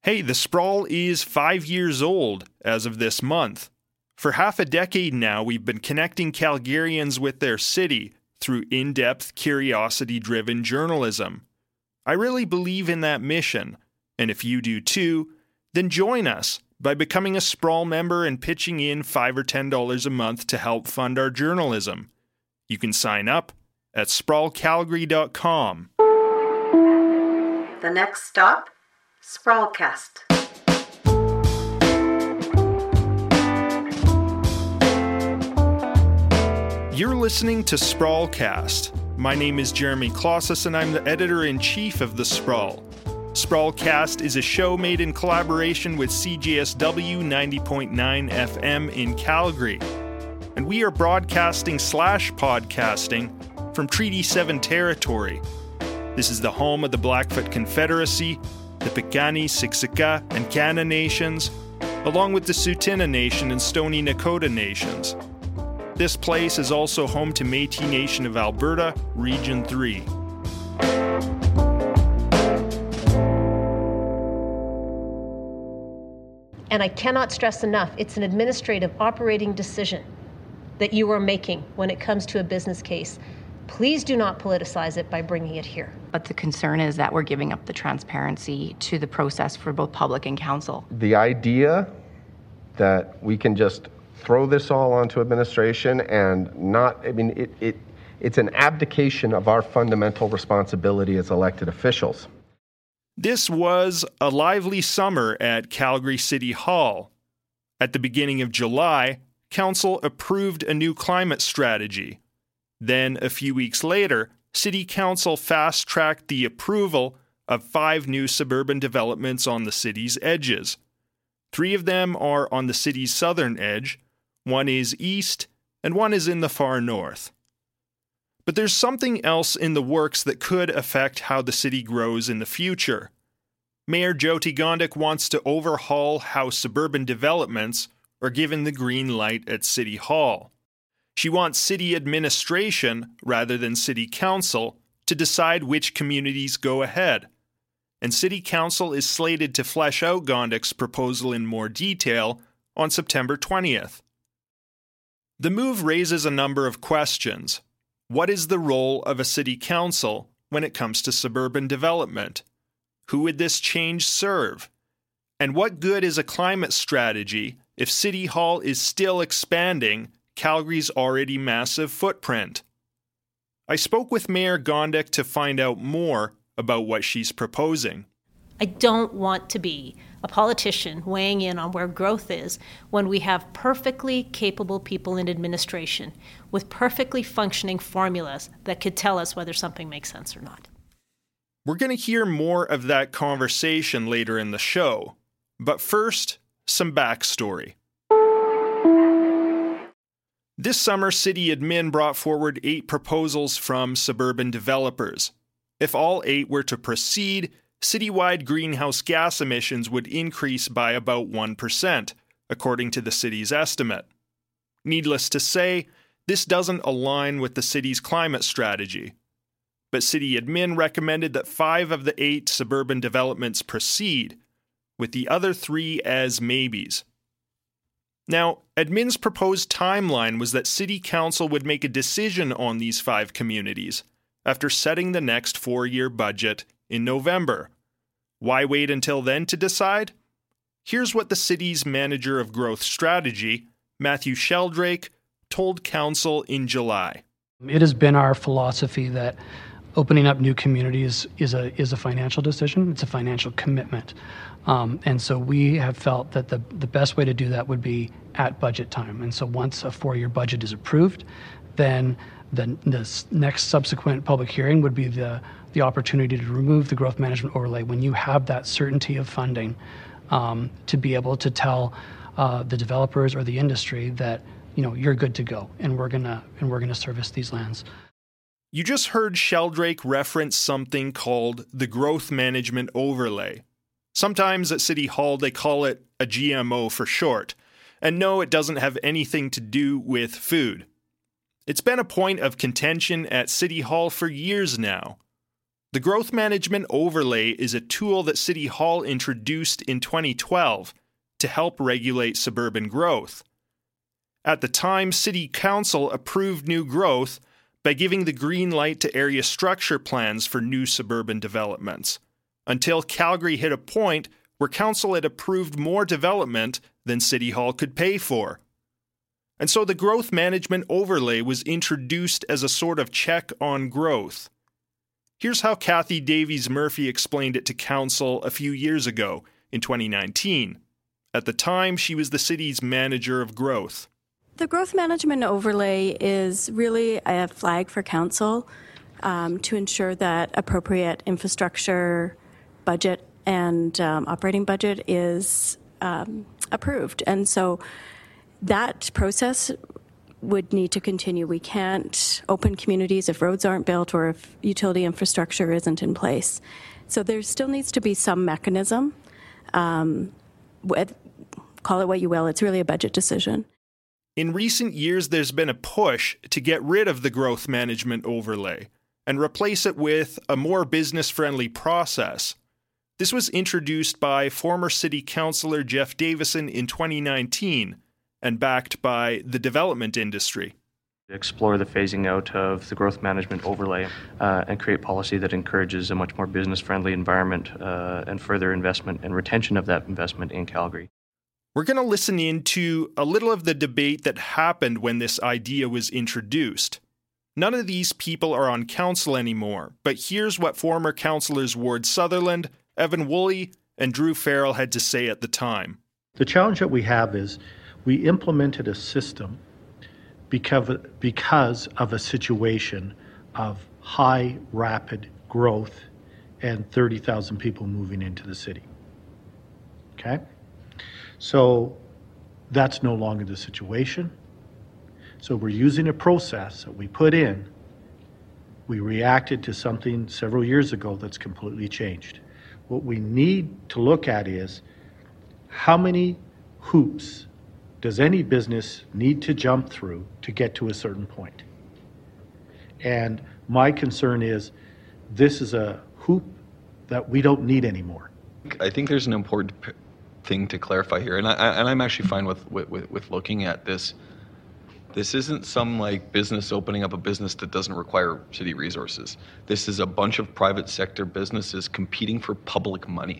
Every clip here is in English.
Hey, the Sprawl is 5 years old as of this month. For half a decade now, we've been connecting Calgarians with their city through in-depth, curiosity-driven journalism. I really believe in that mission, and if you do too, then join us by becoming a Sprawl member and pitching in $5 or $10 a month to help fund our journalism. You can sign up at sprawlcalgary.com. The next stop, Sprawlcast. You're listening to Sprawlcast. My name is Jeremy Klosses, and I'm the editor-in-chief of The Sprawl. Sprawlcast is a show made in collaboration with CJSW 90.9 FM in Calgary. And we are broadcasting/podcasting from Treaty 7 territory. This is the home of the Blackfoot Confederacy, the Piikani, Siksika, and Kainai nations, along with the Tsuut'ina Nation and Stoney Nakoda nations. This place is also home to Métis Nation of Alberta, Region 3. And I cannot stress enough, it's an administrative operating decision that you are making when it comes to a business case. Please do not politicize it by bringing it here. But the concern is that we're giving up the transparency to the process for both public and council. The idea that we can just throw this all onto administration and not, it's an abdication of our fundamental responsibility as elected officials. This was a lively summer at Calgary City Hall. At the beginning of July, Council approved a new climate strategy. Then, a few weeks later, City Council fast-tracked the approval of 5 new suburban developments on the city's edges. 3 of them are on the city's southern edge, 1 is east, and 1 is in the far north. But there's something else in the works that could affect how the city grows in the future. Mayor Jyoti Gondek wants to overhaul how suburban developments are given the green light at City Hall. She wants city administration, rather than city council, to decide which communities go ahead. And City Council is slated to flesh out Gondek's proposal in more detail on September 20th. The move raises a number of questions. What is the role of a city council when it comes to suburban development? Who would this change serve? And what good is a climate strategy if City Hall is still expanding Calgary's already massive footprint? I spoke with Mayor Gondek to find out more about what she's proposing. I don't want to be a politician weighing in on where growth is when we have perfectly capable people in administration with perfectly functioning formulas that could tell us whether something makes sense or not. We're going to hear more of that conversation later in the show. But first, some backstory. This summer, City Admin brought forward 8 proposals from suburban developers. If all 8 were to proceed, citywide greenhouse gas emissions would increase by about 1%, according to the city's estimate. Needless to say, this doesn't align with the city's climate strategy. But City Admin recommended that 5 of the 8 suburban developments proceed, with the other 3 as maybes. Now, Admin's proposed timeline was that City Council would make a decision on these 5 communities after setting the next 4-year budget in November. Why wait until then to decide? Here's what the city's manager of growth strategy, Matthew Sheldrake, told Council in July. It has been our philosophy that opening up new communities is a financial decision. It's a financial commitment. And so we have felt that the best way to do that would be at budget time. And so once a 4-year budget is approved, then the next subsequent public hearing would be the opportunity to remove the growth management overlay when you have that certainty of funding to be able to tell the developers or the industry that you're good to go and we're gonna service these lands. You just heard Sheldrake reference something called the growth management overlay. Sometimes at City Hall they call it a GMO for short. And no, it doesn't have anything to do with food. It's been a point of contention at City Hall for years now. The Growth Management Overlay is a tool that City Hall introduced in 2012 to help regulate suburban growth. At the time, City Council approved new growth by giving the green light to area structure plans for new suburban developments, until Calgary hit a point where Council had approved more development than City Hall could pay for. And so the Growth Management Overlay was introduced as a sort of check on growth. Here's how Kathy Davies Murphy explained it to Council a few years ago, in 2019. At the time, she was the city's manager of growth. The Growth Management Overlay is really a flag for Council to ensure that appropriate infrastructure budget and operating budget is approved. And so that process would need to continue. We can't open communities if roads aren't built or if utility infrastructure isn't in place. So there still needs to be some mechanism. Call it what you will, it's really a budget decision. In recent years, there's been a push to get rid of the Growth Management Overlay and replace it with a more business-friendly process. This was introduced by former City Councillor Jeff Davison in 2019 and backed by the development industry. Explore the phasing out of the Growth Management Overlay and create policy that encourages a much more business-friendly environment and further investment and retention of that investment in Calgary. We're going to listen into a little of the debate that happened when this idea was introduced. None of these people are on council anymore, but here's what former councillors Ward Sutherland, Evan Woolley, and Drew Farrell had to say at the time. The challenge that we have is we implemented a system because of a situation of high, rapid growth and 30,000 people moving into the city. Okay? So that's no longer the situation. So we're using a process that we put in. We reacted to something several years ago that's completely changed. What we need to look at is how many hoops does any business need to jump through to get to a certain point? And my concern is this is a hoop that we don't need anymore. I think there's an important thing to clarify here, and I'm actually fine with looking at this. This isn't some like business opening up a business that doesn't require city resources. This is a bunch of private sector businesses competing for public money.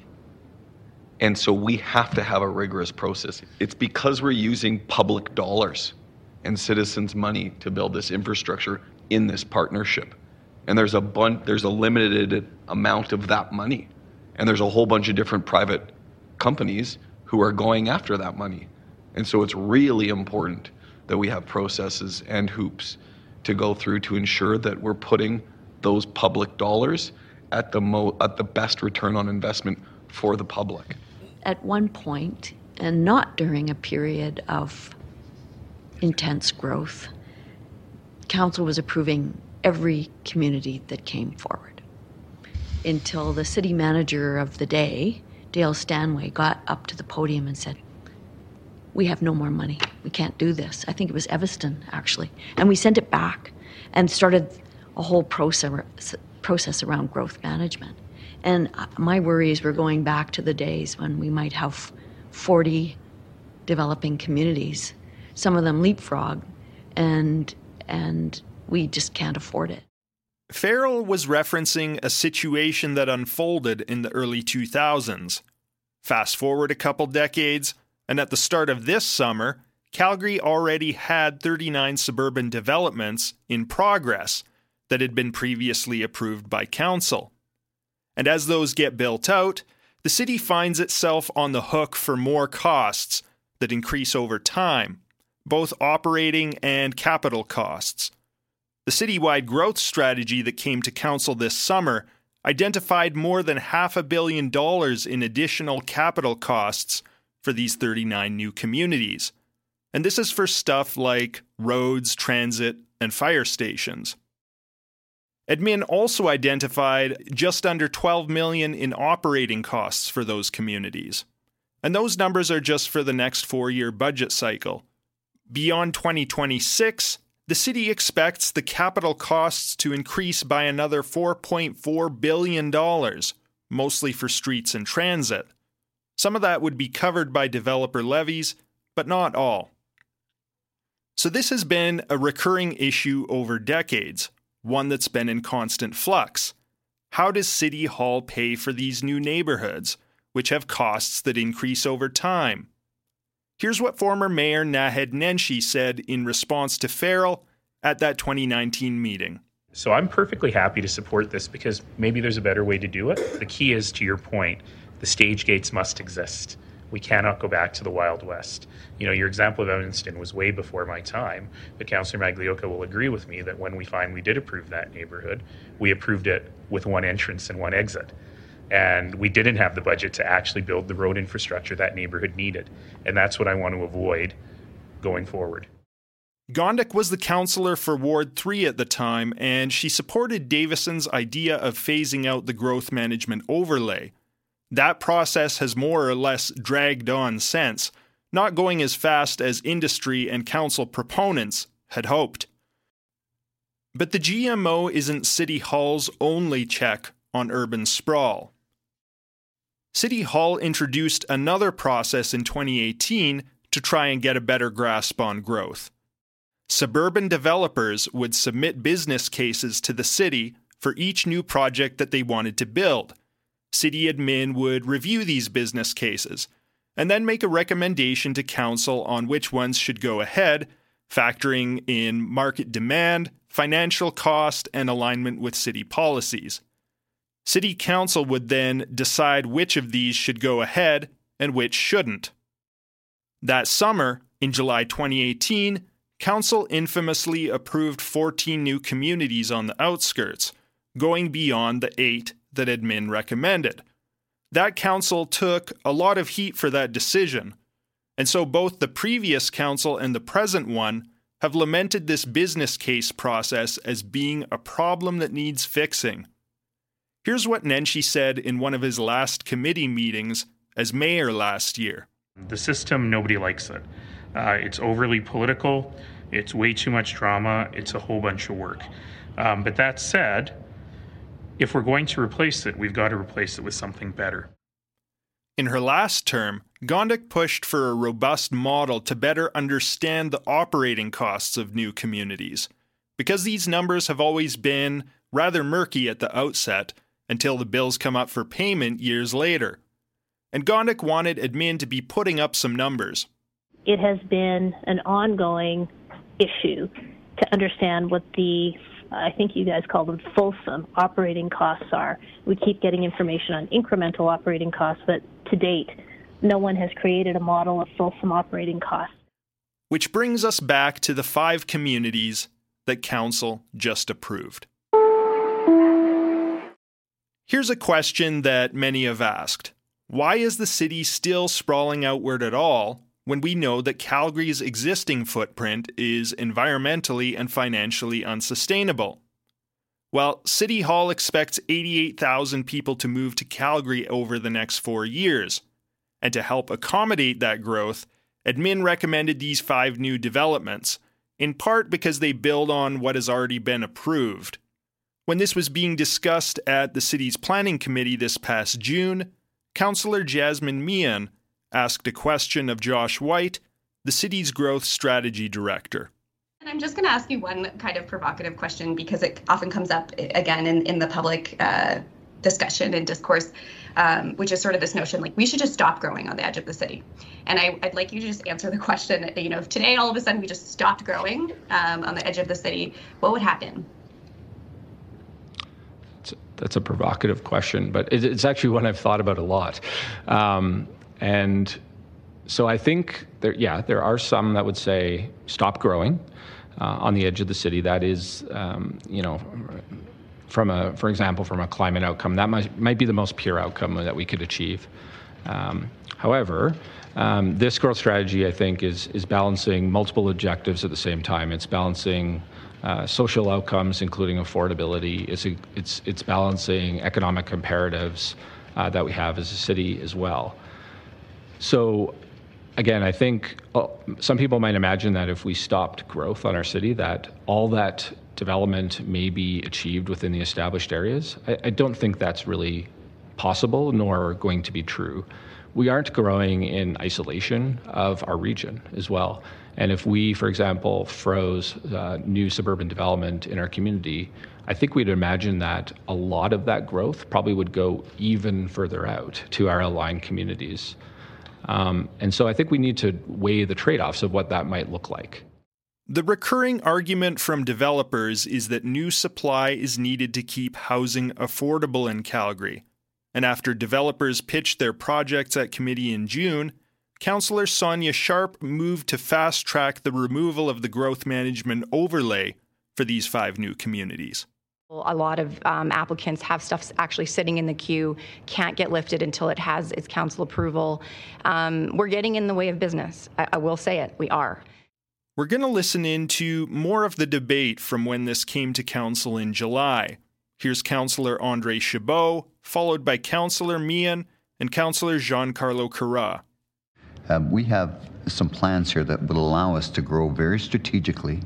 And so we have to have a rigorous process. It's because we're using public dollars and citizens' money to build this infrastructure in this partnership. And there's a limited amount of that money. And there's a whole bunch of different private companies who are going after that money. And so it's really important that we have processes and hoops to go through to ensure that we're putting those public dollars at the best return on investment for the public. At one point, and not during a period of intense growth, Council was approving every community that came forward until the city manager of the day, Dale Stanway, got up to the podium and said, "We have no more money. We can't do this." I think it was Evanston, actually. And we sent it back and started a whole process around growth management. And my worry is we're going back to the days when we might have 40 developing communities, some of them leapfrog, and we just can't afford it. Farrell was referencing a situation that unfolded in the early 2000s. Fast forward a couple decades, and at the start of this summer, Calgary already had 39 suburban developments in progress that had been previously approved by Council. And as those get built out, the city finds itself on the hook for more costs that increase over time, both operating and capital costs. The citywide growth strategy that came to Council this summer identified more than $500 million in additional capital costs for these 39 new communities. And this is for stuff like roads, transit, and fire stations. Admin also identified just under $12 million in operating costs for those communities. And those numbers are just for the next 4-year budget cycle. Beyond 2026, The city expects the capital costs to increase by another $4.4 billion, mostly for streets and transit. Some of that would be covered by developer levies, but not all. So this has been a recurring issue over decades, one that's been in constant flux. How does City Hall pay for these new neighborhoods, which have costs that increase over time? Here's what former Mayor Naheed Nenshi said in response to Farrell at that 2019 meeting. So I'm perfectly happy to support this because maybe there's a better way to do it. The key is, to your point, the stage gates must exist. We cannot go back to the Wild West. Your example of Evanston was way before my time, but Councillor Maglioka will agree with me that when we did approve that neighborhood, we approved it with one entrance and one exit. And we didn't have the budget to actually build the road infrastructure that neighborhood needed. And that's what I want to avoid going forward. Gondek was the councillor for Ward 3 at the time, and she supported Davison's idea of phasing out the growth management overlay. That process has more or less dragged on since, not going as fast as industry and council proponents had hoped. But the GMO isn't City Hall's only check on urban sprawl. City Hall introduced another process in 2018 to try and get a better grasp on growth. Suburban developers would submit business cases to the city for each new project that they wanted to build. City admin would review these business cases and then make a recommendation to council on which ones should go ahead, factoring in market demand, financial cost, and alignment with city policies. City council would then decide which of these should go ahead and which shouldn't. That summer, in July 2018, council infamously approved 14 new communities on the outskirts, going beyond the 8 that admin recommended. That council took a lot of heat for that decision, and so both the previous council and the present one have lamented this business case process as being a problem that needs fixing. Here's what Nenshi said in one of his last committee meetings as mayor last year. The system, nobody likes it. It's overly political, it's way too much drama, it's a whole bunch of work. But that said, if we're going to replace it, we've got to replace it with something better. In her last term, Gondek pushed for a robust model to better understand the operating costs of new communities, because these numbers have always been rather murky at the outset until the bills come up for payment years later. And Gondek wanted admin to be putting up some numbers. It has been an ongoing issue to understand what the I think you guys call them fulsome operating costs are. We keep getting information on incremental operating costs, but to date, no one has created a model of fulsome operating costs. Which brings us back to the 5 communities that council just approved. Here's a question that many have asked. Why is the city still sprawling outward at all when we know that Calgary's existing footprint is environmentally and financially unsustainable? Well, City Hall expects 88,000 people to move to Calgary over the next 4 years. And to help accommodate that growth, admin recommended these 5 new developments, in part because they build on what has already been approved. When this was being discussed at the city's planning committee this past June, Councillor Jasmine Meehan asked a question of Josh White, the city's growth strategy director. And I'm just going to ask you one kind of provocative question because it often comes up again in the public discussion and discourse, which is sort of this notion like we should just stop growing on the edge of the city. And I'd like you to just answer the question, if today all of a sudden we just stopped growing on the edge of the city, what would happen? That's a provocative question, but it's actually one I've thought about a lot. And so I think there are some that would say stop growing on the edge of the city. That is, for example, from a climate outcome, that might be the most pure outcome that we could achieve. However, this growth strategy, I think, is balancing multiple objectives at the same time. It's balancing social outcomes, including affordability. It's balancing economic comparatives that we have as a city as well. So again, I think some people might imagine that if we stopped growth on our city, that all that development may be achieved within the established areas. I don't think that's really possible nor going to be true. We aren't growing in isolation of our region as well. And if we, for example, froze new suburban development in our community, I think we'd imagine that a lot of that growth probably would go even further out to our aligned communities. And so I think we need to weigh the trade-offs of what that might look like. The recurring argument from developers is that new supply is needed to keep housing affordable in Calgary. And after developers pitched their projects at committee in June, Councillor Sonia Sharp moved to fast-track the removal of the growth management overlay for these 5 new communities. A lot of applicants have stuff actually sitting in the queue, can't get lifted until it has its council approval. We're getting in the way of business. I will say it, we are. We're going to listen in to more of the debate from when this came to council in July. Here's Councillor Andre Chabot, followed by Councillor Meehan and Councillor Jean-Carlo Carra. We have some plans here that will allow us to grow very strategically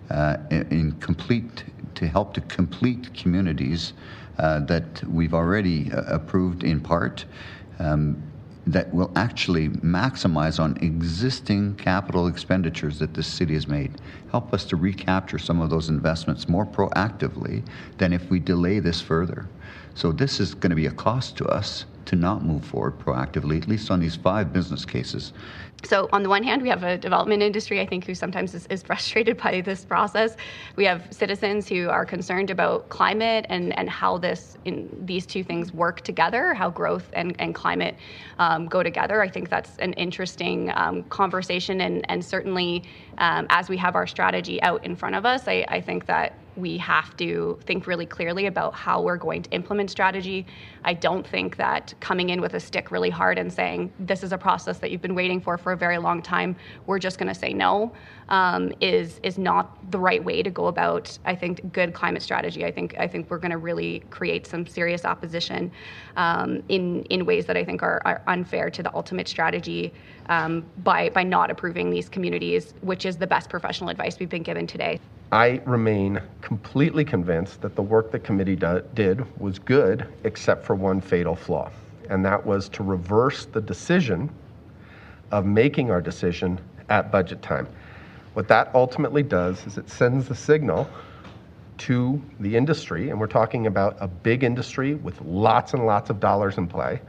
to help to complete communities that we've already approved in part, that will actually maximize on existing capital expenditures that this city has made, help us to recapture some of those investments more proactively than if we delay this further. So this is going to be a cost to us to not move forward proactively, at least on these 5 business cases. So on the one hand, we have a development industry, I think, who sometimes is frustrated by this process. We have citizens who are concerned about climate and how these two things work together, how growth and climate go together. I think that's an interesting conversation, and certainly as we have our strategy out in front of us, I think that we have to think really clearly about how we're going to implement strategy. I don't think that coming in with a stick really hard and saying, this is a process that you've been waiting for a very long time, we're just going to say no, is not the right way to go about, I think, good climate strategy. I think we're going to really create some serious opposition in ways that I think are unfair to the ultimate strategy by not approving these communities, which is the best professional advice we've been given today. I remain completely convinced that the work the committee did was good, except for one fatal flaw, and that was to reverse the decision of making our decision at budget time. What that ultimately does is it sends the signal to the industry, and we're talking about a big industry with lots and lots of dollars in play,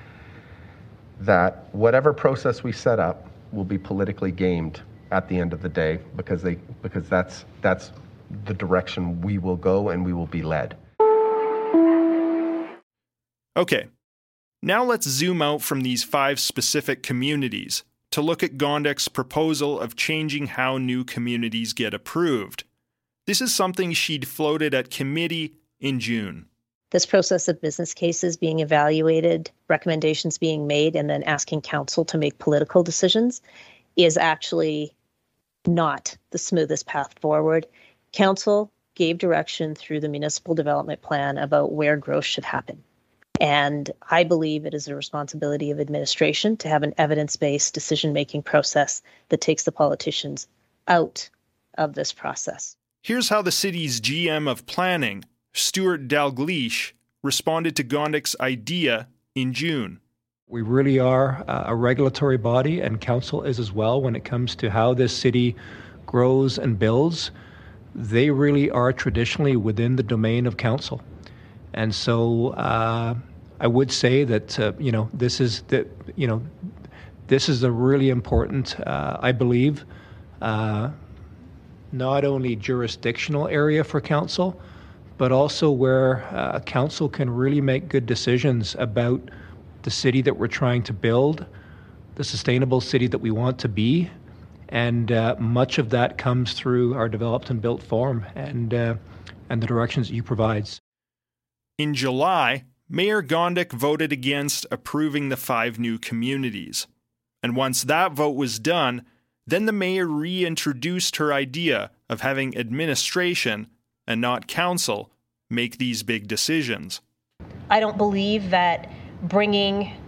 that whatever process we set up will be politically gamed at the end of the day, because that's the direction we will go and we will be led. Okay, now let's zoom out from these 5 specific communities to look at Gondek's proposal of changing how new communities get approved. This is something she'd floated at committee in June. This process of business cases being evaluated, recommendations being made, and then asking council to make political decisions is actually not the smoothest path forward. Council gave direction through the municipal development plan about where growth should happen. And I believe it is the responsibility of administration to have an evidence-based decision-making process that takes the politicians out of this process. Here's how the city's GM of planning, Stuart Dalgleish, responded to Gondek's idea in June. We really are a regulatory body, and council is as well when it comes to how this city grows and builds. They really are traditionally within the domain of council. And so I would say that, this is a really important, I believe, not only jurisdictional area for council, but also where council can really make good decisions about the city that we're trying to build, the sustainable city that we want to be, and much of that comes through our developed and built form and the directions that you provides. In July, Mayor Gondek voted against approving the 5 new communities. And once that vote was done, then the mayor reintroduced her idea of having administration, and not council, make these big decisions. I don't believe that bringing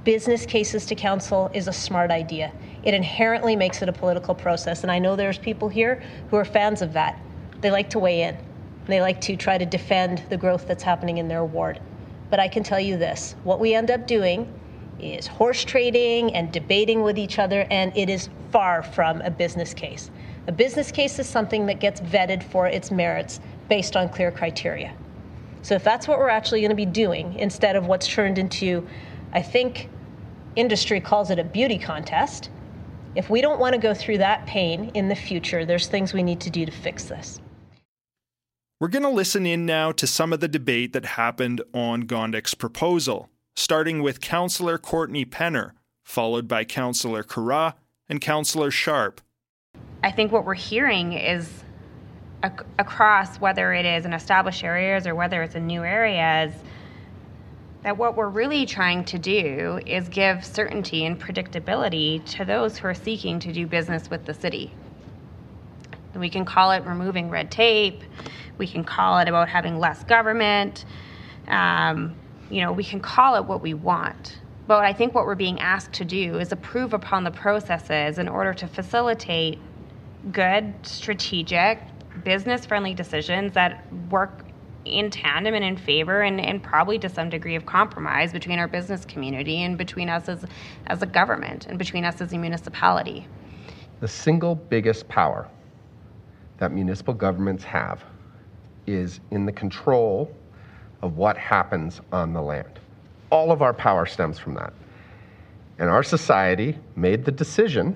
business cases to council is a smart idea. It inherently makes it a political process, and I know there's people here who are fans of that. They like to weigh in. They like to try to defend the growth that's happening in their ward. But I can tell you this, what we end up doing is horse trading and debating with each other, and it is far from a business case. A business case is something that gets vetted for its merits based on clear criteria. So if that's what we're actually going to be doing, instead of what's turned into, I think industry calls it a beauty contest, if we don't want to go through that pain in the future, there's things we need to do to fix this. We're going to listen in now to some of the debate that happened on Gondek's proposal, starting with Councillor Courtney Penner, followed by Councillor Carra and Councillor Sharp. I think what we're hearing is across, whether it is in established areas or whether it's in new areas, that what we're really trying to do is give certainty and predictability to those who are seeking to do business with the city. We can call it removing red tape. We can call it about having less government. We can call it what we want. But I think what we're being asked to do is improve upon the processes in order to facilitate good, strategic, business-friendly decisions that work in tandem and in favor and probably to some degree of compromise between our business community and between us as a government and between us as a municipality. The single biggest power that municipal governments have is in the control of what happens on the land. All of our power stems from that. And our society made the decision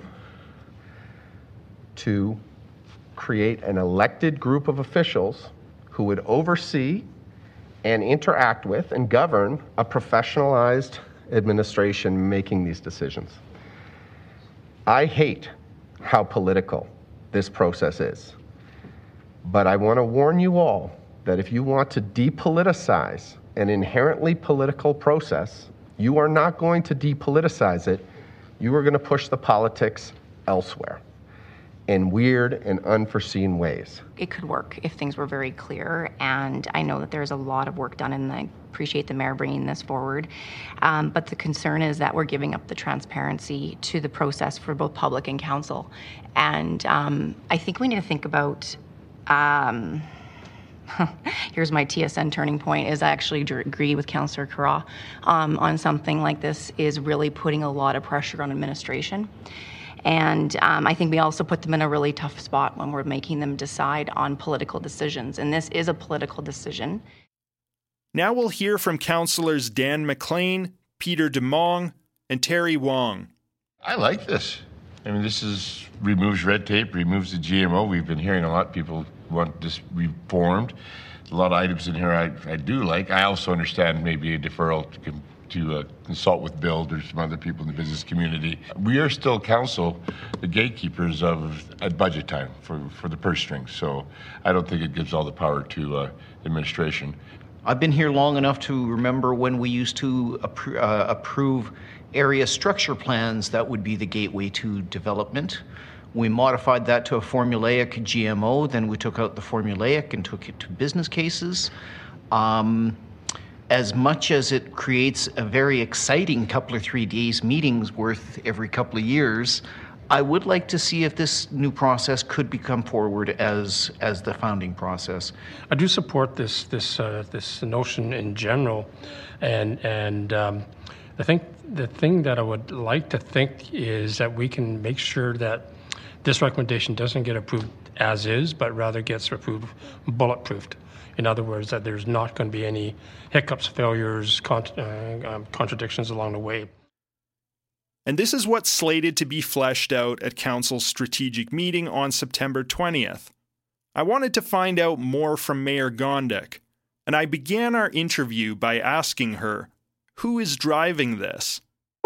to create an elected group of officials who would oversee and interact with and govern a professionalized administration making these decisions. I hate how political this process is. But I want to warn you all that if you want to depoliticize an inherently political process, you are not going to depoliticize it. You are going to push the politics elsewhere in weird and unforeseen ways. It could work if things were very clear, and I know that there's a lot of work done, and I appreciate the mayor bringing this forward. But the concern is that we're giving up the transparency to the process for both public and council. And I think we need to think about here's my TSN turning point, is I actually agree with Councillor Carra on something like this is really putting a lot of pressure on administration. And I think we also put them in a really tough spot when we're making them decide on political decisions. And this is a political decision. Now we'll hear from Councillors Dan McLean, Peter DeMong, and Terry Wong. I like this. I mean, removes red tape, removes the GMO. We've been hearing a lot of people want this reformed. A lot of items in here I do like. I also understand maybe a deferral to consult with Bill or some other people in the business community. We are still council, the gatekeepers at budget time for the purse strings. So I don't think it gives all the power to administration. I've been here long enough to remember when we used to approve area structure plans that would be the gateway to development. We modified that to a formulaic GMO, then we took out the formulaic and took it to business cases. As much as it creates a very exciting couple or 3 days meetings worth every couple of years, I would like to see if this new process could become forward as the founding process. I do support this notion in general, and I think the thing that I would like to think is that we can make sure that this recommendation doesn't get approved as is, but rather gets approved bulletproofed. In other words, that there's not going to be any hiccups, failures, contradictions along the way. And this is what's slated to be fleshed out at Council's strategic meeting on September 20th. I wanted to find out more from Mayor Gondek, and I began our interview by asking her, who is driving this?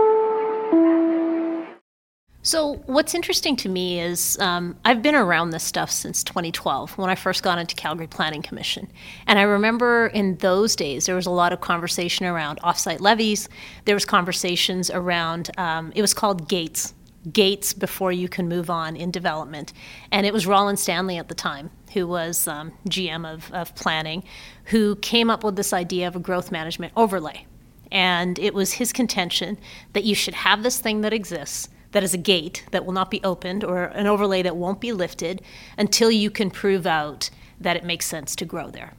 So what's interesting to me is I've been around this stuff since 2012 when I first got into Calgary Planning Commission. And I remember in those days there was a lot of conversation around offsite levies. There was conversations around, it was called gates before you can move on in development. And it was Roland Stanley at the time, who was GM of planning, who came up with this idea of a growth management overlay. And it was his contention that you should have this thing that exists, that is a gate that will not be opened or an overlay that won't be lifted until you can prove out that it makes sense to grow there.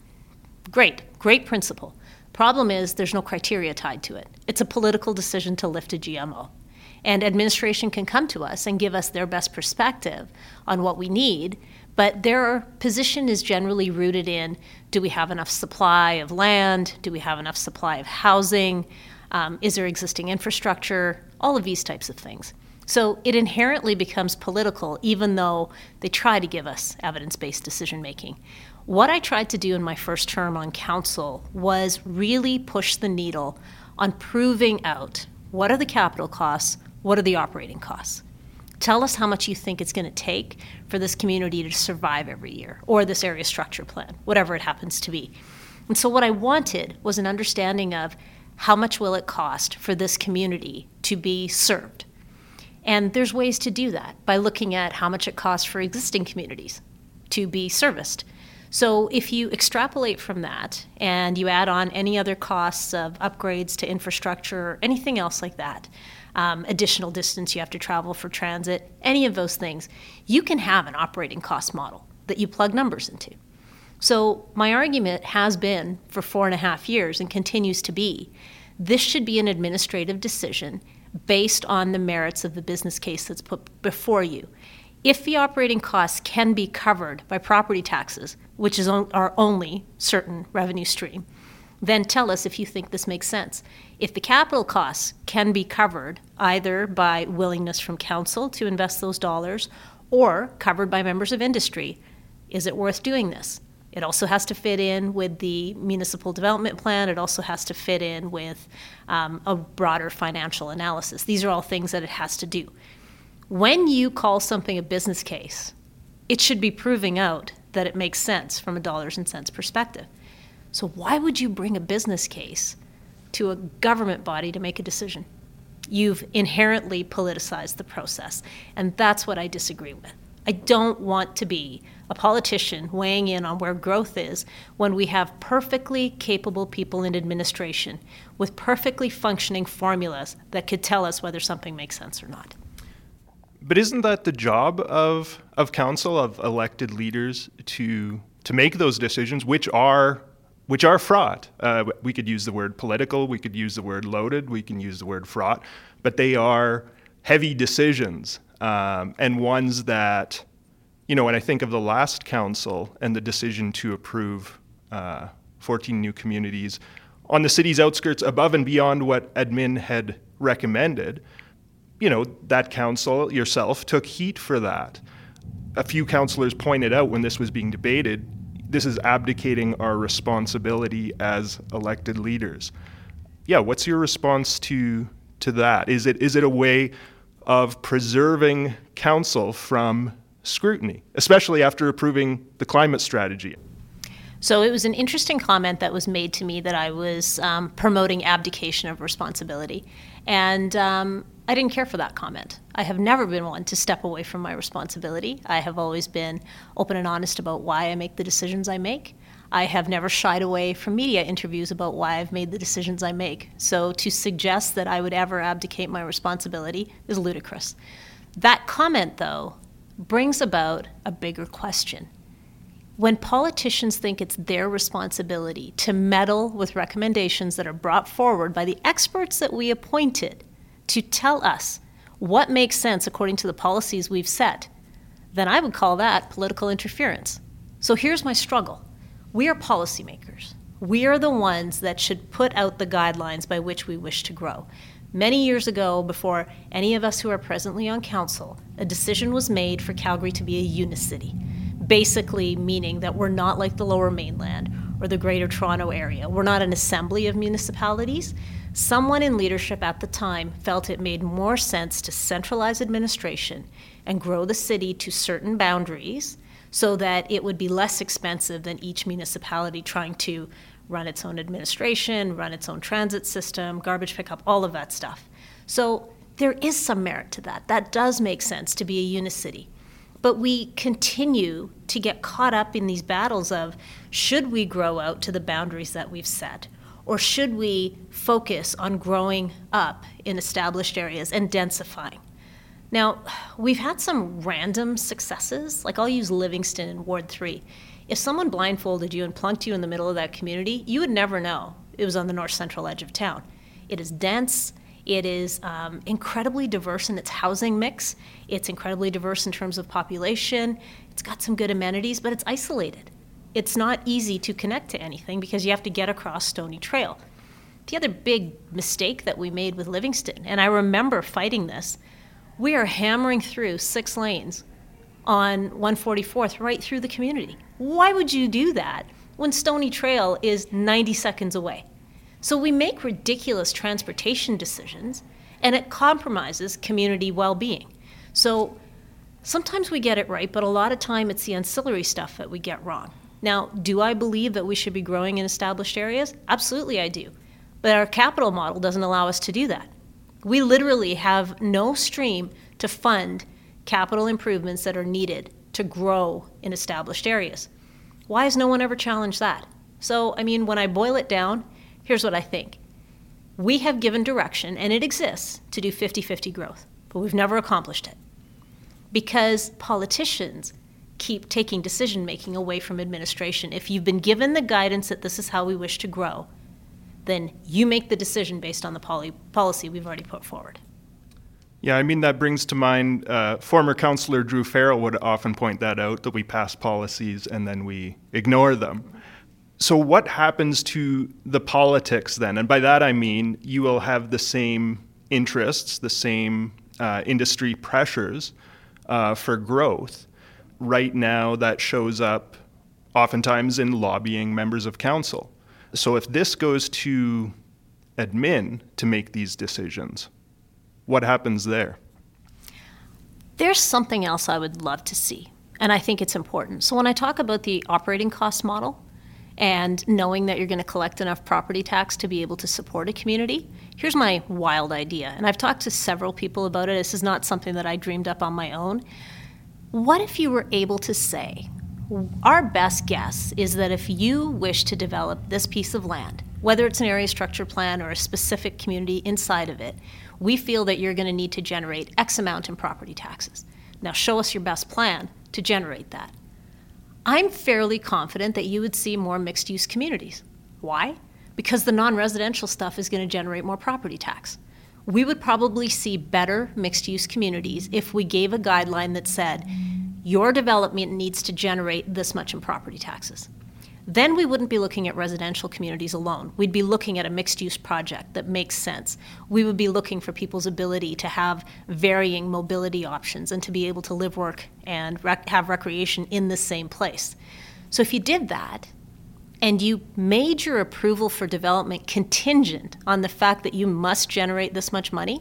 Great principle. Problem is there's no criteria tied to it. It's a political decision to lift a GMO. And administration can come to us and give us their best perspective on what we need, but their position is generally rooted in, do we have enough supply of land? Do we have enough supply of housing? Is there existing infrastructure? All of these types of things. So it inherently becomes political, even though they try to give us evidence-based decision-making. What I tried to do in my first term on council was really push the needle on proving out what are the capital costs, what are the operating costs. Tell us how much you think it's going to take for this community to survive every year, or this area structure plan, whatever it happens to be. And so what I wanted was an understanding of how much will it cost for this community to be served. And there's ways to do that by looking at how much it costs for existing communities to be serviced. So if you extrapolate from that and you add on any other costs of upgrades to infrastructure or anything else like that, additional distance you have to travel for transit, any of those things, you can have an operating cost model that you plug numbers into. So my argument has been for 4.5 years and continues to be, this should be an administrative decision based on the merits of the business case that's put before you. If the operating costs can be covered by property taxes, which is our only certain revenue stream, then tell us if you think this makes sense. If the capital costs can be covered either by willingness from council to invest those dollars or covered by members of industry, is it worth doing this? It also has to fit in with the municipal development plan. It also has to fit in with a broader financial analysis. These are all things that it has to do. When you call something a business case, it should be proving out that it makes sense from a dollars and cents perspective. So why would you bring a business case to a government body to make a decision? You've inherently politicized the process, and that's what I disagree with. I don't want to be a politician weighing in on where growth is when we have perfectly capable people in administration with perfectly functioning formulas that could tell us whether something makes sense or not. But isn't that the job of council, of elected leaders, to make those decisions, which are fraught? We could use the word political, we could use the word loaded, we can use the word fraught, but they are heavy decisions, and ones that, when I think of the last council and the decision to approve 14 new communities on the city's outskirts above and beyond what admin had recommended, that council, yourself, took heat for that. A few councillors pointed out when this was being debated, this is abdicating our responsibility as elected leaders. Yeah, what's your response to that? Is it a way of preserving council from scrutiny, especially after approving the climate strategy? So it was an interesting comment that was made to me that I was promoting abdication of responsibility. And I didn't care for that comment. I have never been one to step away from my responsibility. I have always been open and honest about why I make the decisions I make. I have never shied away from media interviews about why I've made the decisions I make. So to suggest that I would ever abdicate my responsibility is ludicrous. That comment, though, brings about a bigger question. When politicians think it's their responsibility to meddle with recommendations that are brought forward by the experts that we appointed to tell us what makes sense according to the policies we've set, then I would call that political interference. So here's my struggle. We are policymakers. We are the ones that should put out the guidelines by which we wish to grow. Many years ago, before any of us who are presently on council, a decision was made for Calgary to be a unicity, basically meaning that we're not like the Lower Mainland or the Greater Toronto Area. We're not an assembly of municipalities. Someone in leadership at the time felt it made more sense to centralize administration and grow the city to certain boundaries so that it would be less expensive than each municipality trying to run its own administration, run its own transit system, garbage pickup, all of that stuff. So there is some merit to that. That does make sense to be a unicity. But we continue to get caught up in these battles of, should we grow out to the boundaries that we've set? Or should we focus on growing up in established areas and densifying? Now, we've had some random successes. Like I'll use Livingston in Ward 3. If someone blindfolded you and plunked you in the middle of that community, you would never know it was on the north central edge of town. It is dense. It is incredibly diverse in its housing mix. It's incredibly diverse in terms of population. It's got some good amenities, but it's isolated. It's not easy to connect to anything because you have to get across Stony Trail. The other big mistake that we made with Livingston, and I remember fighting this, we are hammering through 6 lanes on 144th right through the community. Why would you do that when Stony Trail is 90 seconds away? So we make ridiculous transportation decisions, and it compromises community well-being. So sometimes we get it right, but a lot of time it's the ancillary stuff that we get wrong. Now, do I believe that we should be growing in established areas? Absolutely I do. But our capital model doesn't allow us to do that. We literally have no stream to fund capital improvements that are needed to grow in established areas. Why has no one ever challenged that? So, I mean, when I boil it down, here's what I think. We have given direction, and it exists, to do 50-50 growth, but we've never accomplished it because politicians keep taking decision-making away from administration. If you've been given the guidance that this is how we wish to grow, then you make the decision based on the policy we've already put forward. Yeah, I mean, that brings to mind former Councillor Drew Farrell would often point that out, that we pass policies and then we ignore them. So what happens to the politics then? And by that I mean you will have the same interests, the same industry pressures for growth. Right now that shows up oftentimes in lobbying members of council. So if this goes to admin to make these decisions, what happens there? There's something else I would love to see, and I think it's important. So when I talk about the operating cost model and knowing that you're going to collect enough property tax to be able to support a community, here's my wild idea. And I've talked to several people about it. This is not something that I dreamed up on my own. What if you were able to say, our best guess is that if you wish to develop this piece of land, whether it's an area structure plan or a specific community inside of it, we feel that you're going to need to generate X amount in property taxes. Now show us your best plan to generate that. I'm fairly confident that you would see more mixed-use communities. Why? Because the non-residential stuff is going to generate more property tax. We would probably see better mixed-use communities if we gave a guideline that said, your development needs to generate this much in property taxes. Then we wouldn't be looking at residential communities alone. We'd be looking at a mixed-use project that makes sense. We would be looking for people's ability to have varying mobility options and to be able to live, work, and have recreation in the same place. So if you did that, and you made your approval for development contingent on the fact that you must generate this much money,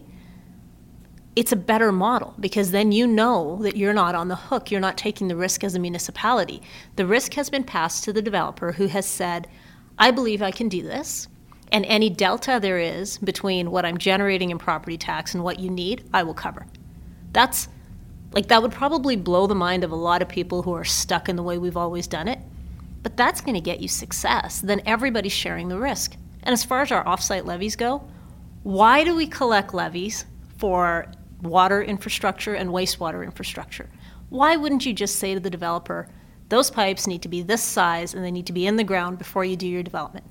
it's a better model because then you know that you're not on the hook. You're not taking the risk as a municipality. The risk has been passed to the developer who has said, I believe I can do this, and any delta there is between what I'm generating in property tax and what you need, I will cover. That would probably blow the mind of a lot of people who are stuck in the way we've always done it. But that's going to get you success. Then everybody's sharing the risk. And as far as our offsite levies go, why do we collect levies for water infrastructure and wastewater infrastructure? Why wouldn't you just say to the developer, those pipes need to be this size and they need to be in the ground before you do your development?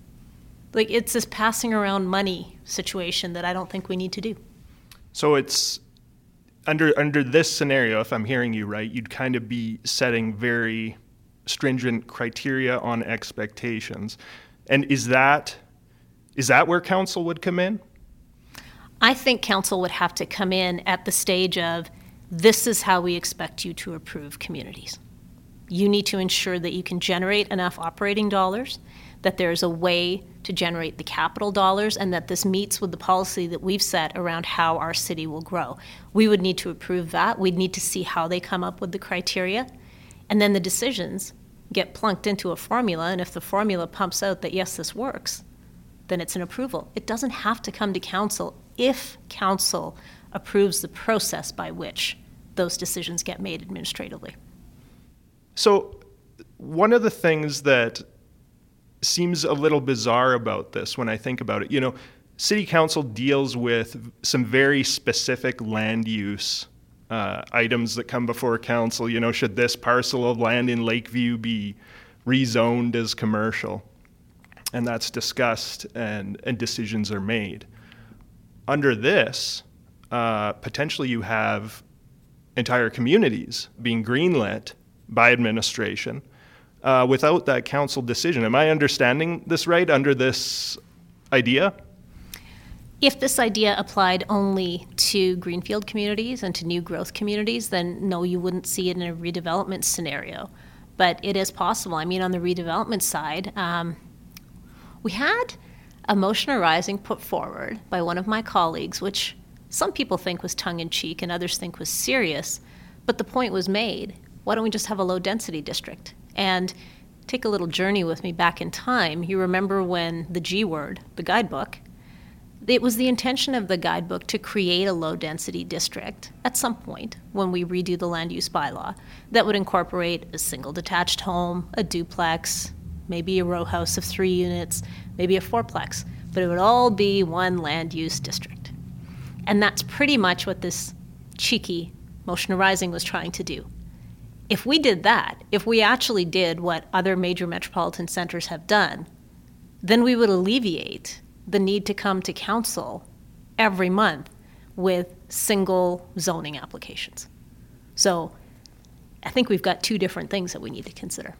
It's this passing around money situation that I don't think we need to do. So it's under this scenario, if I'm hearing you right, you'd kind of be setting very stringent criteria on expectations. And is that where council would come in? I think council would have to come in at the stage of, this is how we expect you to approve communities. You need to ensure that you can generate enough operating dollars, that there's a way to generate the capital dollars, and that this meets with the policy that we've set around how our city will grow. We would need to approve that. We'd need to see how they come up with the criteria. And then the decisions get plunked into a formula, and if the formula pumps out that, yes, this works, then it's an approval. It doesn't have to come to council if council approves the process by which those decisions get made administratively. So one of the things that seems a little bizarre about this when I think about it. You know, City Council deals with some very specific land use items that come before council. You know, should this parcel of land in Lakeview be rezoned as commercial? And that's discussed and decisions are made. Under this, potentially you have entire communities being greenlit by administration without that council decision. Am I understanding this right under this idea? If this idea applied only to greenfield communities and to new growth communities, then no, you wouldn't see it in a redevelopment scenario. But it is possible. I mean, on the redevelopment side, we had a motion arising put forward by one of my colleagues, which some people think was tongue-in-cheek and others think was serious, but the point was made. Why don't we just have a low-density district? And take a little journey with me back in time. You remember when the G word, the guidebook, it was the intention of the guidebook to create a low-density district at some point when we redo the land use bylaw that would incorporate a single detached home, a duplex, maybe a row house of 3 units, maybe a fourplex, but it would all be one land use district. And that's pretty much what this cheeky motion arising was trying to do. If we did that, if we actually did what other major metropolitan centers have done, then we would alleviate the need to come to council every month with single zoning applications. So I think we've got two different things that we need to consider.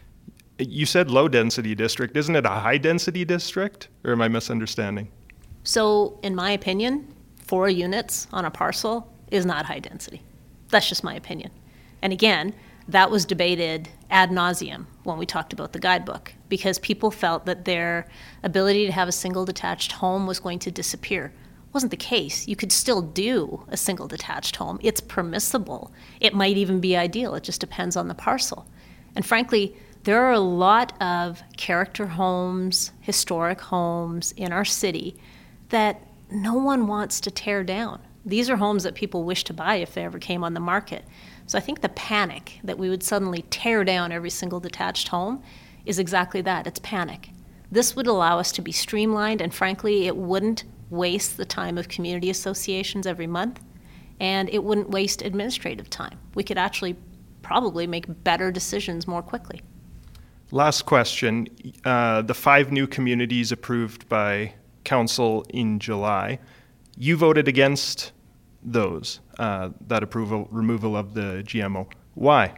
You said low density district. Isn't it a high density district? Or am I misunderstanding? So in my opinion, 4 units on a parcel is not high density. That's just my opinion. And again, that was debated ad nauseum when we talked about the guidebook, because people felt that their ability to have a single detached home was going to disappear. It wasn't the case. You could still do a single detached home. It's permissible. It might even be ideal. It just depends on the parcel. And frankly, there are a lot of character homes, historic homes in our city that no one wants to tear down. These are homes that people wish to buy if they ever came on the market. So I think the panic that we would suddenly tear down every single detached home is exactly that. It's panic. This would allow us to be streamlined, and frankly, it wouldn't waste the time of community associations every month, and it wouldn't waste administrative time. We could actually probably make better decisions more quickly. Last question. The 5 new communities approved by council in July, you voted against those, that removal of the GMO. Why?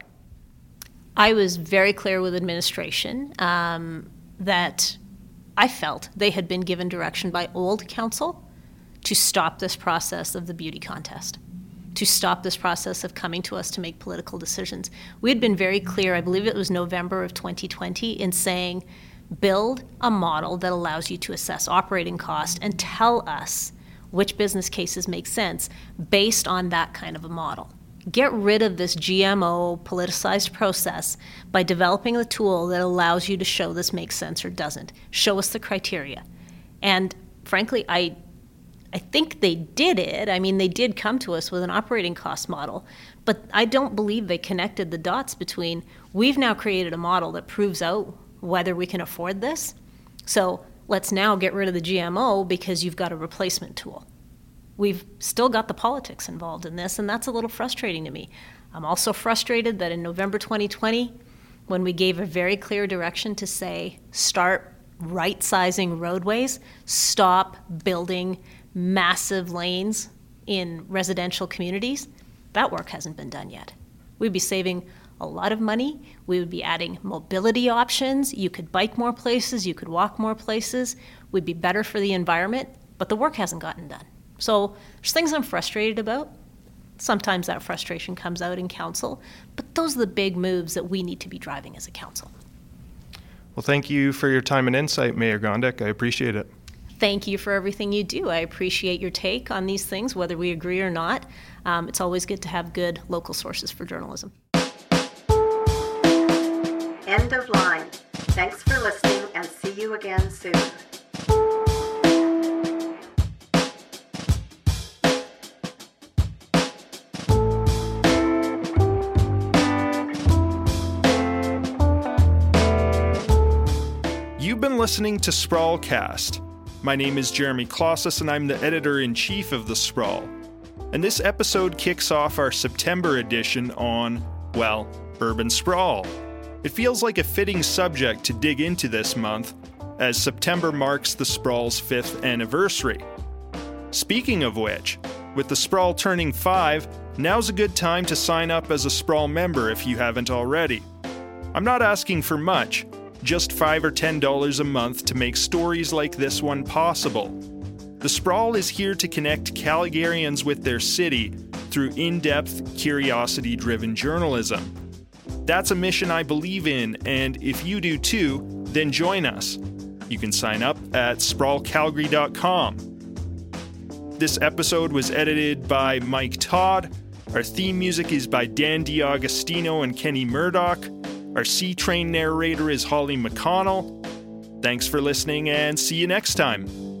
I was very clear with administration that I felt they had been given direction by old council to stop this process of the beauty contest, to stop this process of coming to us to make political decisions. We had been very clear, I believe it was November of 2020, in saying, build a model that allows you to assess operating cost and tell us which business cases make sense based on that kind of a model. Get rid of this GMO politicized process by developing a tool that allows you to show this makes sense or doesn't. Show us the criteria. And frankly, I think they did it. I mean, they did come to us with an operating cost model, but I don't believe they connected the dots between, we've now created a model that proves out whether we can afford this. So let's now get rid of the GMO because you've got a replacement tool. We've still got the politics involved in this, and that's a little frustrating to me. I'm also frustrated that in November 2020, when we gave a very clear direction to say, start right-sizing roadways, stop building massive lanes in residential communities, that work hasn't been done yet. We'd be saving a lot of money. We would be adding mobility options. You could bike more places. You could walk more places. We'd be better for the environment, but the work hasn't gotten done. So there's things I'm frustrated about. Sometimes that frustration comes out in council, but those are the big moves that we need to be driving as a council. Well, thank you for your time and insight, Mayor Gondek. I appreciate it. Thank you for everything you do. I appreciate your take on these things, whether we agree or not. It's always good to have good local sources for journalism. End of line. Thanks for listening, and see you again soon. You've listening to Sprawlcast. My name is Jeremy Klossis, and I'm the editor-in-chief of The Sprawl. And this episode kicks off our September edition on, well, urban sprawl. It feels like a fitting subject to dig into this month, as September marks the Sprawl's 5th anniversary. Speaking of which, with the Sprawl turning 5, now's a good time to sign up as a Sprawl member if you haven't already. I'm not asking for much, just $5 or $10 a month to make stories like this one possible. The Sprawl is here to connect Calgarians with their city through in-depth, curiosity-driven journalism. That's a mission I believe in, and if you do too, then join us. You can sign up at sprawlcalgary.com. This episode was edited by Mike Todd. Our theme music is by Dan D'Agostino and Kenny Murdoch. Our C-Train narrator is Holly McConnell. Thanks for listening, and see you next time.